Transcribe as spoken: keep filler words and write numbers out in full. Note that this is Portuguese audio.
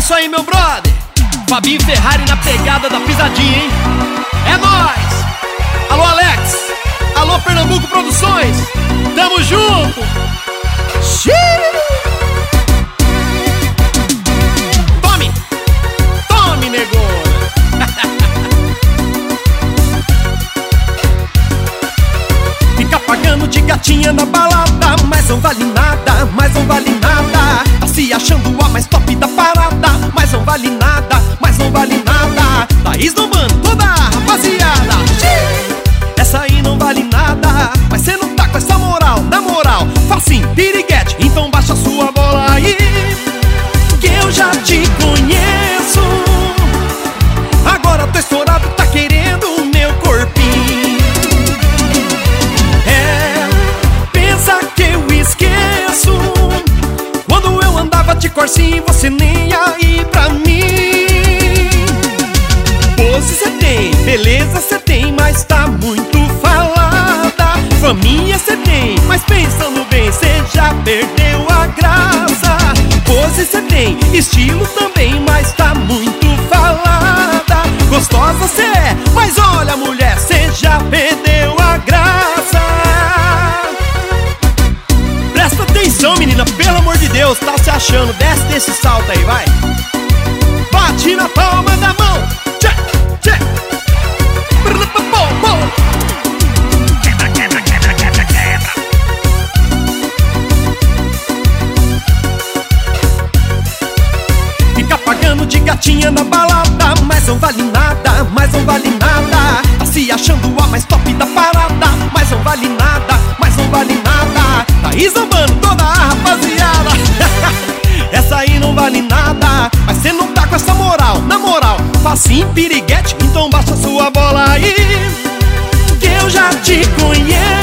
isso aí, meu brother. Fabinho Ferrari na pegada da pisadinha, hein? É nóis! Alô, Alex! Alô, Pernambuco Produções! Tamo junto! Xiii! Tome! Tome, negona! Fica pagando de gatinha na balada, mas não vale nada, mas não vale nada. Tá se achando a mais top da parada, mas não vale nada, mas não vale nada. Tá esnobando toda a rapaziada. Xiii! Essa aí não vale nada, mas cê não tá com essa moral. Na moral, facinho, piriguete, então baixa sua bola aí, que eu já te conheço. Agora tô estourado, tá querendo o meu corpinho. É, pensa que eu esqueço quando eu andava de corsinho, você nem aí pra mim. Pose cê tem, beleza cê tem, mas tá muito falada. Família cê tem, mas pensando bem, cê já perdeu a graça. Pose cê tem, estilo também, mas tá muito falada. Gostosa cê é, mas olha mulher, cê já perdeu a graça. Presta atenção, menina, pelo amor de Deus, tá se achando? Desce desse salto aí, vai. Bate na palma da mão. Tchê, tchê. Quebra, quebra, quebra, quebra, quebra. Fica pagando de gatinha na balada, mas não vale nada, mas não vale nada. Tá se achando a mais top da parada, mas não vale nada, mas não vale nada. Tá esnobando toda a rapaziada. Essa aí não vale nada, mas cê não tá com essa moral. Na moral, facinho, piriguete, então baixa sua bola aí, que eu já te conheço.